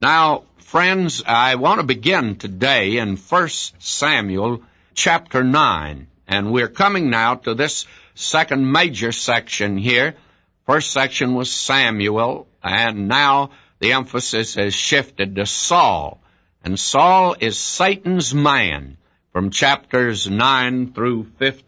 Now, friends, I want to begin today in 1 Samuel chapter 9, and we're coming now to this second major section here. First section was Samuel, and now the emphasis has shifted to Saul. And Saul is Satan's man from chapters 9 through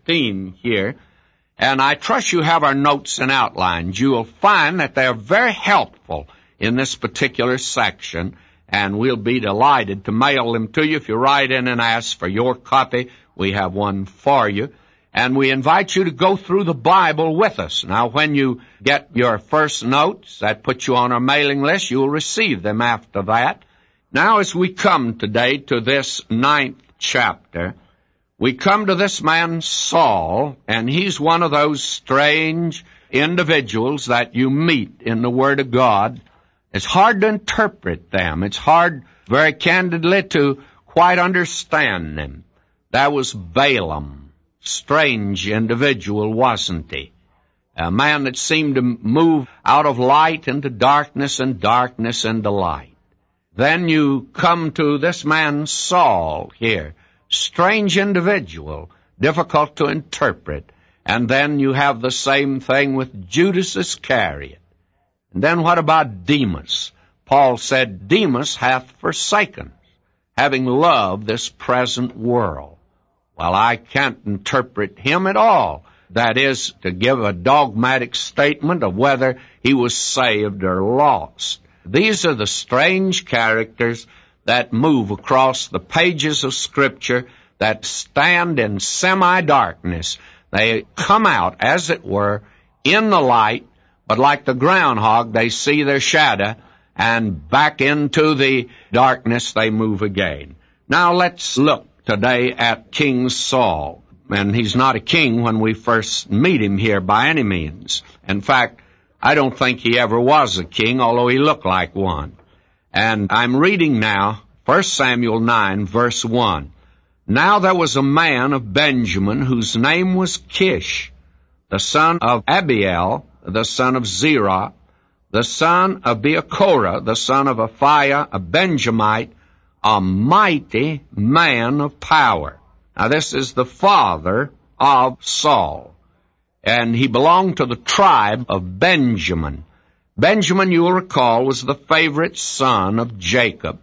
15 here. And I trust you have our notes and outlines. You will find that they are very helpful in this particular section, and we'll be delighted to mail them to you. If you write in and ask for your copy, we have one for you. And we invite you to go through the Bible with us. Now, when you get your first notes, that puts you on our mailing list. You will receive them after that. Now, as we come today to this 9th chapter, we come to this man Saul, and he's one of those strange individuals that you meet in the Word of God. It's hard to interpret them. It's hard, very candidly, to quite understand them. That was Balaam. Strange individual, wasn't he? A man that seemed to move out of light into darkness and darkness into light. Then you come to this man Saul here. Strange individual, difficult to interpret. And then you have the same thing with Judas Iscariot. And then what about Demas? Paul said, Demas hath forsaken us, having loved this present world. Well, I can't interpret him at all. That is, to give a dogmatic statement of whether he was saved or lost. These are the strange characters that move across the pages of Scripture that stand in semi-darkness. They come out, as it were, in the light, but like the groundhog, they see their shadow, and back into the darkness they move again. Now let's look today at King Saul. And he's not a king when we first meet him here by any means. In fact, I don't think he ever was a king, although he looked like one. And I'm reading now 1 Samuel 9, verse 1. Now there was a man of Benjamin whose name was Kish, the son of Abiel, the son of Zerah, the son of Beachorah, the son of Aphiah, a Benjamite, a mighty man of power. Now this is the father of Saul, and he belonged to the tribe of Benjamin. Benjamin, you will recall, was the favorite son of Jacob,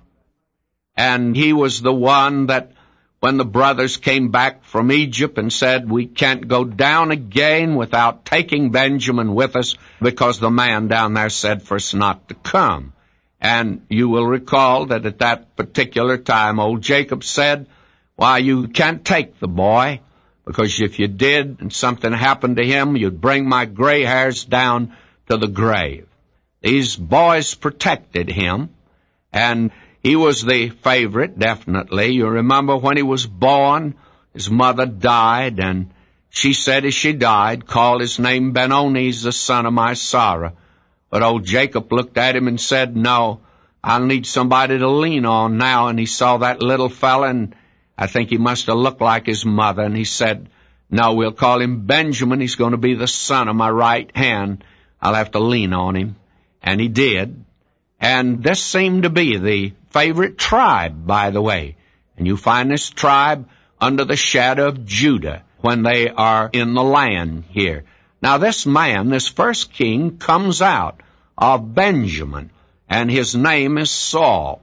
and he was the one that when the brothers came back from Egypt and said, we can't go down again without taking Benjamin with us because the man down there said for us not to come. And you will recall that at that particular time, old Jacob said, why, you can't take the boy, because if you did and something happened to him, you'd bring my gray hairs down to the grave. These boys protected him, and he was the favorite, definitely. You remember when he was born, his mother died, and she said as she died, called his name Benoni, the son of my sorrow. But old Jacob looked at him and said, no, I'll need somebody to lean on now. And he saw that little fella, and I think he must have looked like his mother, and he said, no, we'll call him Benjamin. He's going to be the son of my right hand. I'll have to lean on him. And he did. And this seemed to be the favorite tribe, by the way. And you find this tribe under the shadow of Judah when they are in the land here. Now this man, this first king, comes out of Benjamin, and his name is Saul.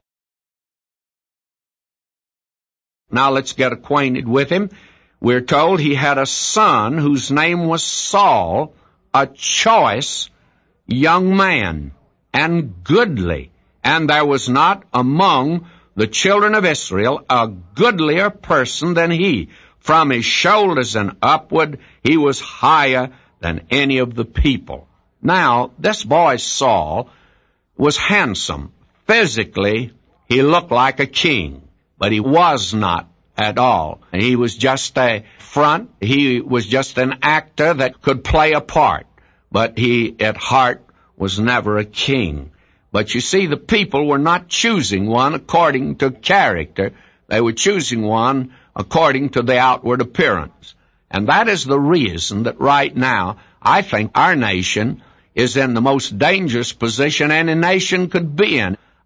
Now let's get acquainted with him. We're told he had a son whose name was Saul, a choice young man, and goodly. And there was not among the children of Israel a goodlier person than he. From his shoulders and upward, he was higher than any of the people. Now, this boy Saul was handsome. Physically, he looked like a king, but he was not at all. He was just a front. He was just an actor that could play a part, but he, at heart, was never a king. But you see, the people were not choosing one according to character. They were choosing one according to the outward appearance. And that is the reason that right now, I think our nation is in the most dangerous position any nation could be in.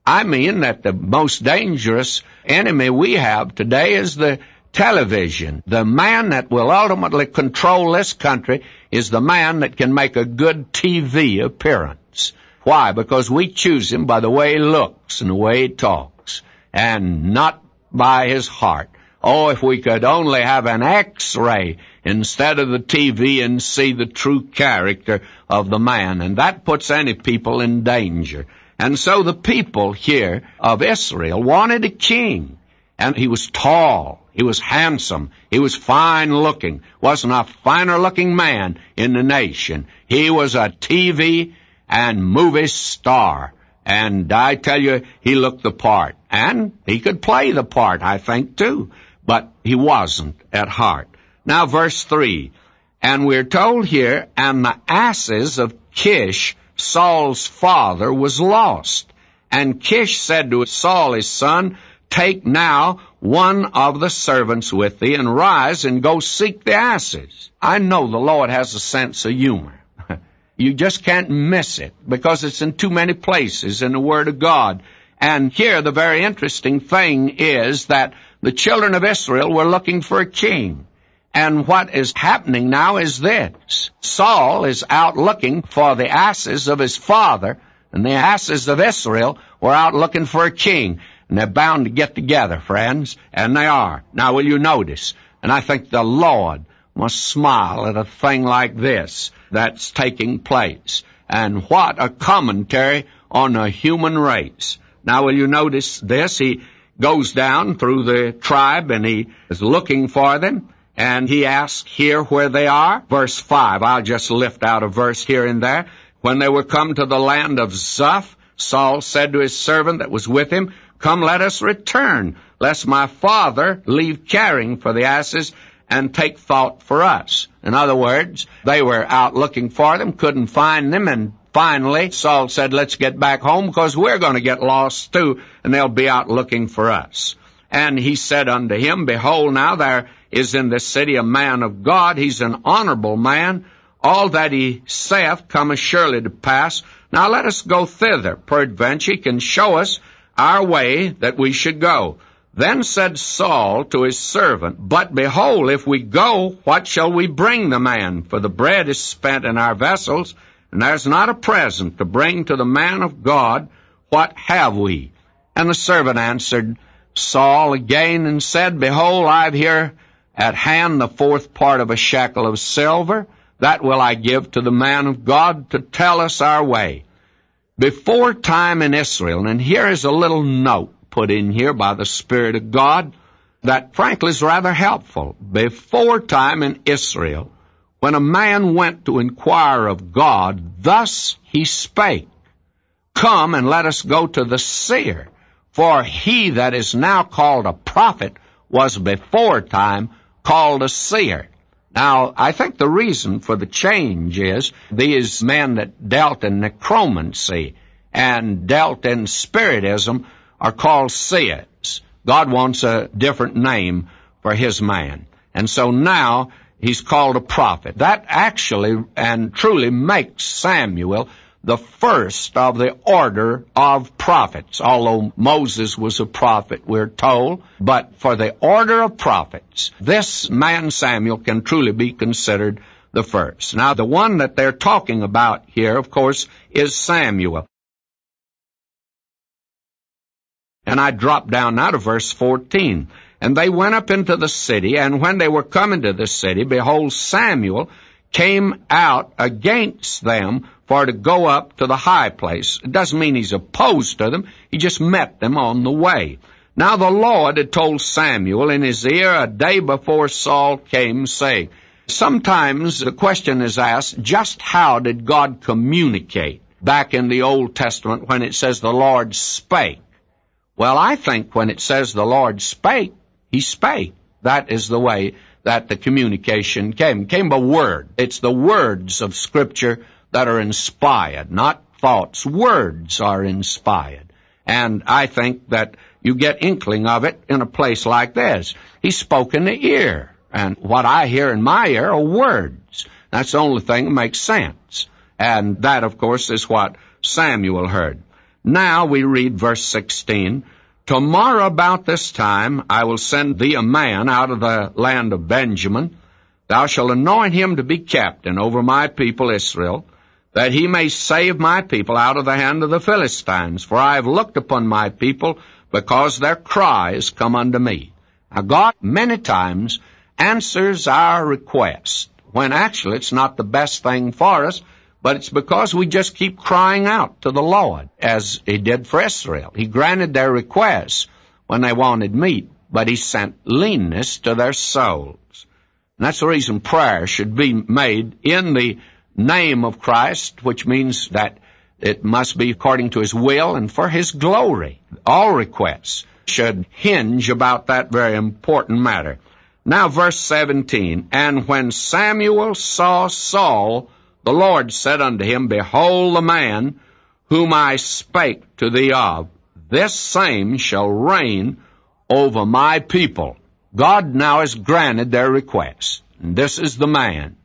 I mean that the most dangerous enemy we have today is the television. The man that will ultimately control this country is the man that can make a good TV appearance. Why? Because we choose him by the way he looks and the way he talks, and not by his heart. Oh, if we could only have an X-ray instead of the TV and see the true character of the man. And that puts any people in danger. And so the people here of Israel wanted a king. And he was tall, he was handsome, he was fine-looking. Wasn't a finer-looking man in the nation. He was a TV and movie star. And I tell you, he looked the part. And he could play the part, I think, too. But he wasn't at heart. Now, verse 3, and we're told here, and the asses of Kish, Saul's father, was lost. And Kish said to Saul his son, take now one of the servants with thee, and rise and go seek the asses. I know the Lord has a sense of humor. You just can't miss it, because it's in too many places in the Word of God. And here the very interesting thing is that the children of Israel were looking for a king. And what is happening now is this. Saul is out looking for the asses of his father, and the asses of Israel were out looking for a king. And they're bound to get together, friends, and they are. Now, will you notice? And I think the Lord must smile at a thing like this that's taking place. And what a commentary on the human race. Now, will you notice this? He goes down through the tribe, and he is looking for them. And he asks here where they are. Verse 5, I'll just lift out a verse here and there. When they were come to the land of Zuph, Saul said to his servant that was with him, come, let us return, lest my father leave caring for the asses and take thought for us. In other words, they were out looking for them, couldn't find them, and finally Saul said, let's get back home, because we're going to get lost too, and they'll be out looking for us. And he said unto him, behold, now there is in this city a man of God. He's an honorable man. All that he saith cometh surely to pass. Now let us go thither. Peradventure he can show us our way that we should go. Then said Saul to his servant, but behold, if we go, what shall we bring the man? For the bread is spent in our vessels, and there's not a present to bring to the man of God. What have we? And the servant answered Saul again and said, behold, I have here at hand the fourth part of a shekel of silver. That will I give to the man of God to tell us our way. Before time in Israel, and here is a little note put in here by the Spirit of God that frankly is rather helpful. Before time in Israel, when a man went to inquire of God, thus he spake, come and let us go to the seer. For he that is now called a prophet was before time called a seer. Now, I think the reason for the change is these men that dealt in necromancy and dealt in spiritism are called seers. God wants a different name for his man. And so now he's called a prophet. That actually and truly makes Samuel the first of the order of prophets, although Moses was a prophet, we're told. But for the order of prophets, this man Samuel can truly be considered the first. Now, the one that they're talking about here, of course, is Samuel. And I drop down now to verse 14. And they went up into the city, and when they were come into the city, behold, Samuel came out against them for to go up to the high place. It doesn't mean he's opposed to them. He just met them on the way. Now the Lord had told Samuel in his ear a day before Saul came, saying, sometimes the question is asked, just how did God communicate back in the Old Testament when it says the Lord spake? Well, I think when it says the Lord spake, he spake. That is the way that the communication came by word. It's the words of Scripture that are inspired, not thoughts. Words are inspired. And I think that you get inkling of it in a place like this. He spoke in the ear. And what I hear in my ear are words. That's the only thing that makes sense. And that, of course, is what Samuel heard. Now we read verse 16, Tomorrow about this time I will send thee a man out of the land of Benjamin. Thou shalt anoint him to be captain over my people Israel, that he may save my people out of the hand of the Philistines. For I have looked upon my people, because their cry is come unto me. Now God many times answers our request, when actually it's not the best thing for us, but it's because we just keep crying out to the Lord, as he did for Israel. He granted their requests when they wanted meat, but he sent leanness to their souls. And that's the reason prayer should be made in the name of Christ, which means that it must be according to his will and for his glory. All requests should hinge about that very important matter. Now verse 17, And when Samuel saw Saul, the Lord said unto him, Behold the man whom I spake to thee of, this same shall reign over my people. God now has granted their request. And this is the man.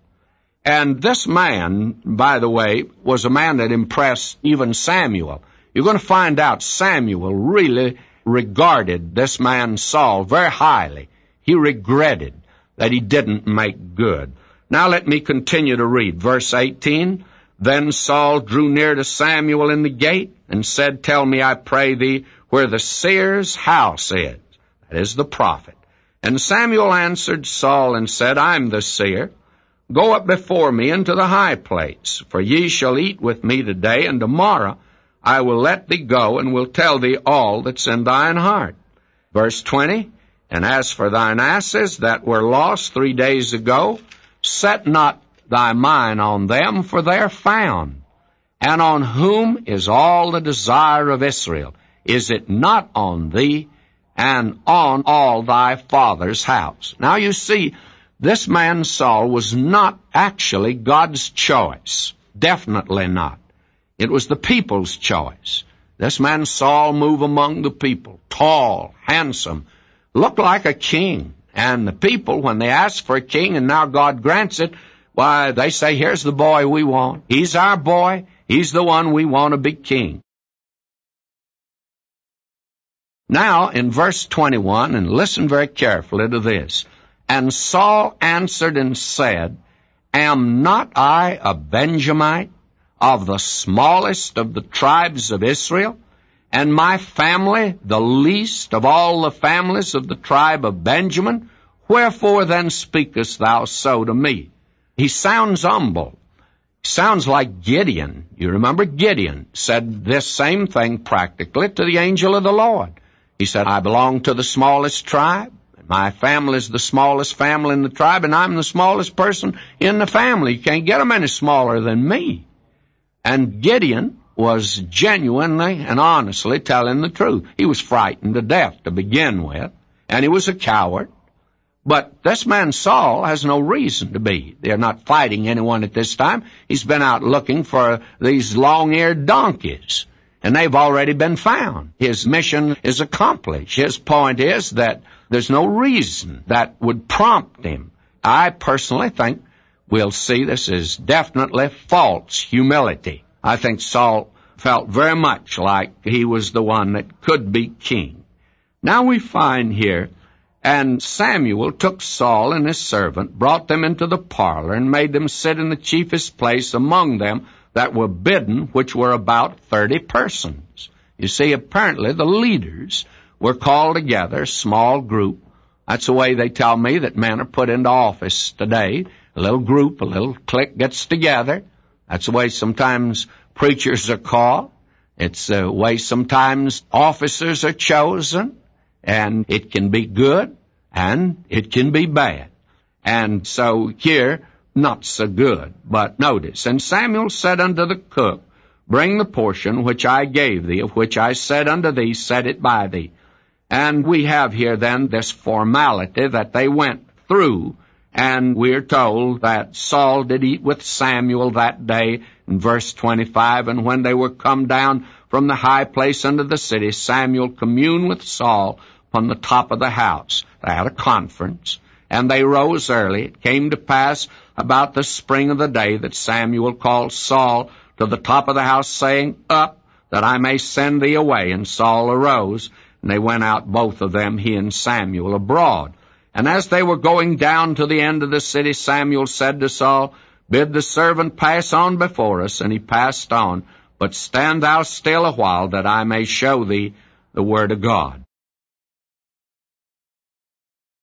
And this man, by the way, was a man that impressed even Samuel. You're going to find out Samuel really regarded this man Saul very highly. He regretted that he didn't make good. Now let me continue to read. Verse 18, Then Saul drew near to Samuel in the gate, and said, Tell me, I pray thee, where the seer's house is. That is the prophet. And Samuel answered Saul and said, I am the seer. Go up before me into the high place, for ye shall eat with me today, and tomorrow I will let thee go, and will tell thee all that's in thine heart. Verse 20, And as for thine asses that were lost 3 days ago, set not thy mind on them, for they are found. And on whom is all the desire of Israel? Is it not on thee, and on all thy father's house? Now you see, this man Saul was not actually God's choice. Definitely not. It was the people's choice. This man Saul moved among the people, tall, handsome, looked like a king. And the people, when they ask for a king and now God grants it, why, they say, here's the boy we want. He's our boy. He's the one we want to be king. Now, in verse 21, and listen very carefully to this, And Saul answered and said, Am not I a Benjamite, of the smallest of the tribes of Israel, and my family the least of all the families of the tribe of Benjamin? Wherefore then speakest thou so to me? He sounds humble. Sounds like Gideon. You remember Gideon said this same thing practically to the angel of the Lord. He said, I belong to the smallest tribe. My family is the smallest family in the tribe, and I'm the smallest person in the family. You can't get them any smaller than me. And Gideon was genuinely and honestly telling the truth. He was frightened to death to begin with, and he was a coward. But this man Saul has no reason to be. They're not fighting anyone at this time. He's been out looking for these long-eared donkeys, and they've already been found. His mission is accomplished. His point is that there's no reason that would prompt him. I personally think we'll see this is definitely false humility. I think Saul felt very much like he was the one that could be king. Now we find here, And Samuel took Saul and his servant, brought them into the parlor, and made them sit in the chiefest place among them that were bidden, which were about 30 persons. You see, apparently the leaders were called together, a small group. That's the way they tell me that men are put into office today. A little group, a little clique gets together. That's the way sometimes preachers are called. It's the way sometimes officers are chosen. And it can be good, and it can be bad. And so here, not so good. But notice, And Samuel said unto the cook, Bring the portion which I gave thee, of which I said unto thee, Set it by thee. And we have here then this formality that they went through, and we're told that Saul did eat with Samuel that day, in verse 25, And when they were come down from the high place unto the city, Samuel communed with Saul upon the top of the house. They had a conference, and they rose early. It came to pass about the spring of the day that Samuel called Saul to the top of the house, saying, Up, that I may send thee away. And Saul arose, and they went out both of them, he and Samuel, abroad. And as they were going down to the end of the city, Samuel said to Saul, Bid the servant pass on before us. And he passed on. But stand thou still a while, that I may show thee the word of God.